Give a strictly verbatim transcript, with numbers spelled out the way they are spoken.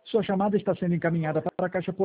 Sua chamada está sendo encaminhada para a caixa